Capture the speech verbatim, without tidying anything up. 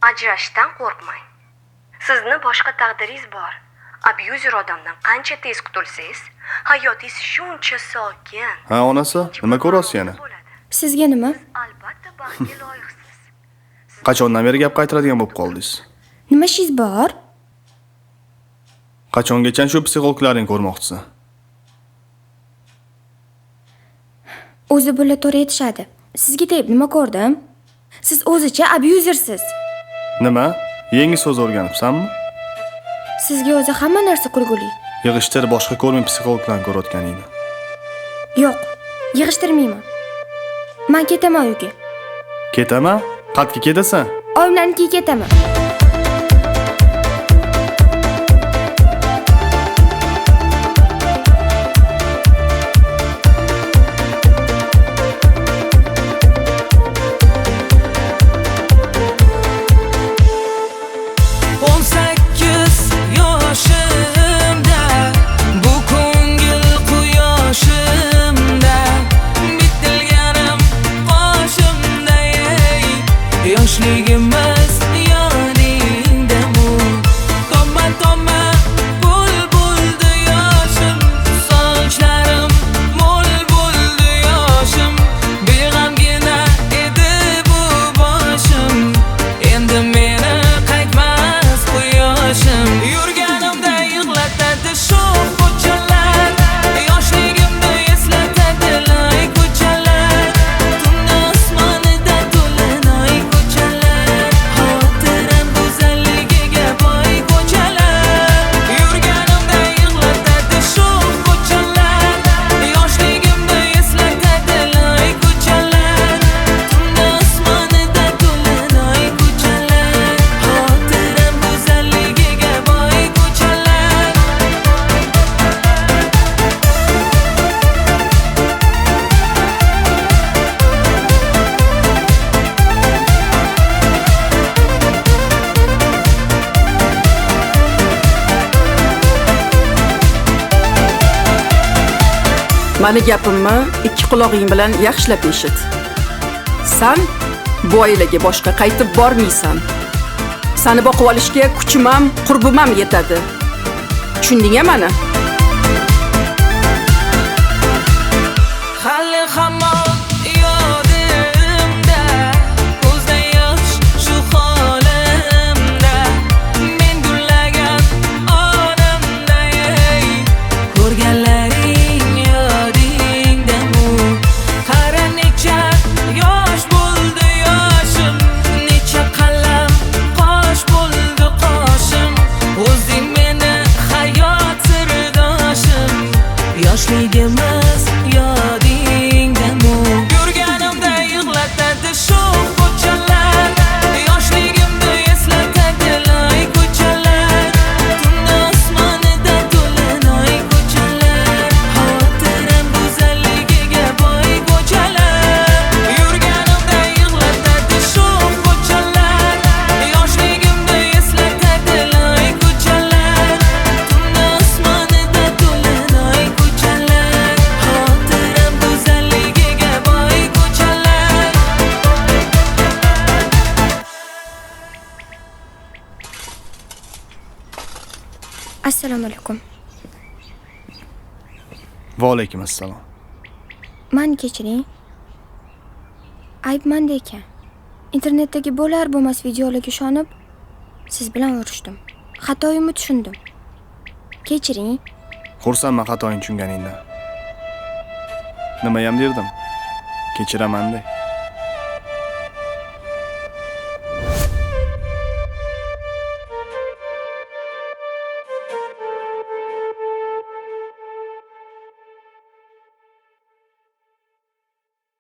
Ajrashishdan qo'rqmang. Sizni boshqa taqdiringiz bor. Abyuzer odamdan qancha tez qutulsangiz, hayotingiz shuncha sokin. Ha, onasi, nima ko'rasiz yana? Sizga nima? Albatta baxtga loyiqsiz. Qachondan beri gap qaytaradigan bo'lib qoldingiz? Nima ishingiz bor? Qachongacha shu psixologlarni ko'rmoqchisiz? O'zi bular to'g'ri aytishadi. Sizga deb nima ko'rdim? Siz o'zicha abyuzersiz. Nima? Yangi so'z o'rganibsanmi? Sizga o'zi hamma narsa kulguli. Yig'ishtir boshqa ko'rmay psixologlarni ko'rayotganingni. Yo'q, yig'ishtirmayman. Men ketaman uyga. Ketaman? Qatga ketasan? Oyimlarnikiga ketaman. Yoshligimiz yoningda mu Tomma tomma bul buldi yoshim Sochlarim mo'l bo'ldi yoshim Beg'amgina edi bu boshim Endi meni qaytmas quyoshim Yurganimda yig'latadi shu ko'chalar Yoshligimni eslatadi loy ko'chalar Tunni osmonida to'lin Mani gapimni ikki quloqing bilan yaxshilab eshit. Sen bu oilaga boshqa qaytib bormaysan. Seni boqib olishga kuchim ham, qurbim ham yetadi. Tushundingmi meni? Hali hamon yodimda ko'zda yosh shu holimda men gullagan onamda ey ko'rganlaring yodingdamu qara necha yosh bo'ldi yoshim necha qalam qosh bo'ldi qoshim o'zing meni hayot sirdoshim yoshligimiz yodingdamu yurganimda yig'latadi shu ko'chalar yoshligimni eslatadi loy ko'chalar tunni osmonida to'lin oy ko'chalar xotiram go'zalligiga boy ko'chalar yurganimda yig'latadi shu ko'chalar yoshligimni eslatadi loy ko'chalar tunni osmonida to'lin oy ko'chalar xotiram go'zalligiga boy ko'chalar Assalomu alaykum. Va alaykum assalom. Meni kechiring. Ayb menda ekan. Internetdagi bo'lar bo'lmas videolarga ishonib, siz bilan urushdim. Xatoyimni tushundim. Kechiring. Xursandman xatoyingni tushunganingdan. Nima ham derdim? Kechiraman de.